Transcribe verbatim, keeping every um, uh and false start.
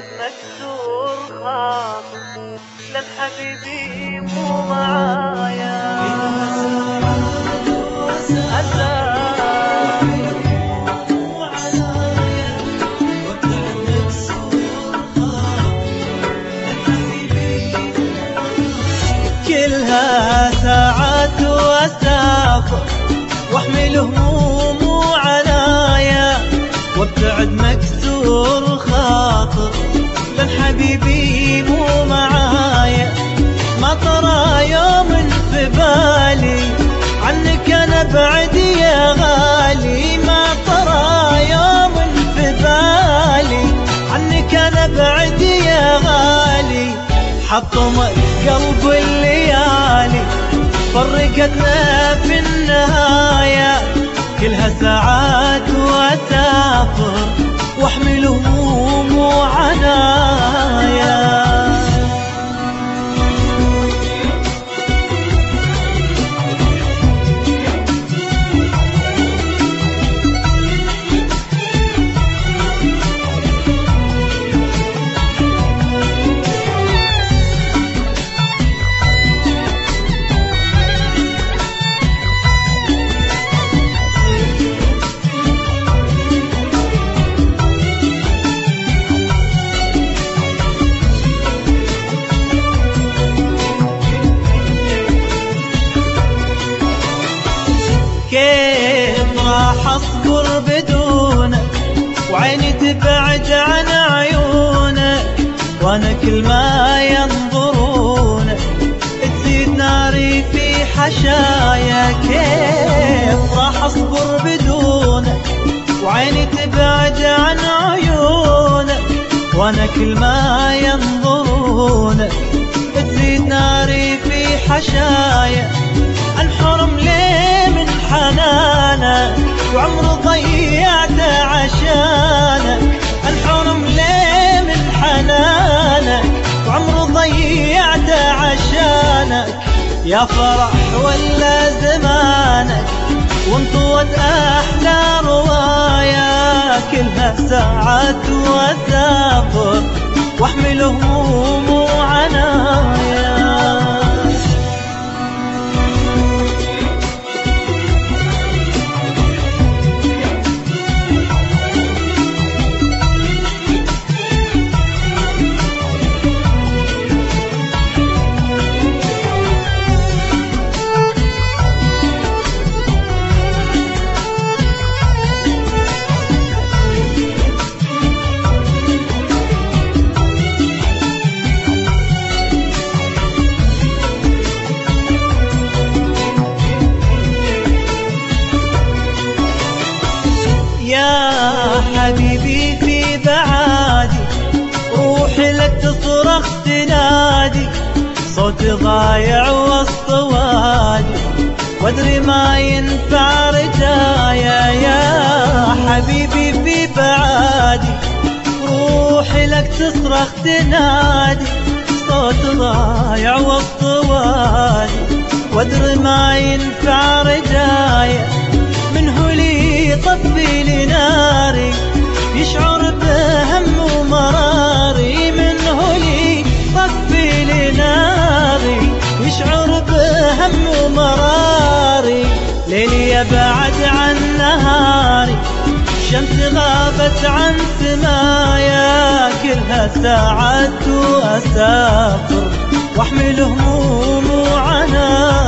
وابتعد مكسور خاطر، لأن حبيبي مو معايا. كلها ساعات واسافر واحمل هموم وعنايا، وابتعد مكسور خاطر، لأن حبيبي مو معايا. ما طرى يوم في بالي عنك انا بعد يا غالي، ما طرى يوم في بالي عنك انا بعد يا غالي. حطمت قلب الليالي فرقتنا في النهاية، كلها ساعات واسافر واحمل هموم وعنايا. كيف راح اصبر بدونك وعيني تبعد عن عيونك، وانا كل ما ينظرونك تزيد ناري في حشايا. كيف راح اصبر بدونك وعيني تبعد عن عيونك، وانا كل ما ينظرونك تزيد ناري في حشايا. انحرم ليه من حنانك وعمر ضيعته عشانك، انحرم ليه من حنانك وعمر ضيعته عشانك. يا فرح ولا زمانك وانطوت احلى روايا، كلها ساعات واسافر واحمل هموم وعنايا. يا حبيبي في بعادي روحي لك تصرخ تنادي، صوتي ضايع وسط وادي وادري ما ينفع رجايا. يا حبيبي في بعادي روحي لك تصرخ تنادي، صوتي ضايع وسط وادي وادري ما ينفع رجايا. منه لي يطفي لي ناري يشعر بهم ومراري، منه لي يطفي لي ناري يشعر بهم ومراري. ليلي يبعد عن نهاري الشمس غابت عن سمايا، كلها ساعات واسافر واحمل هموم وعنايا.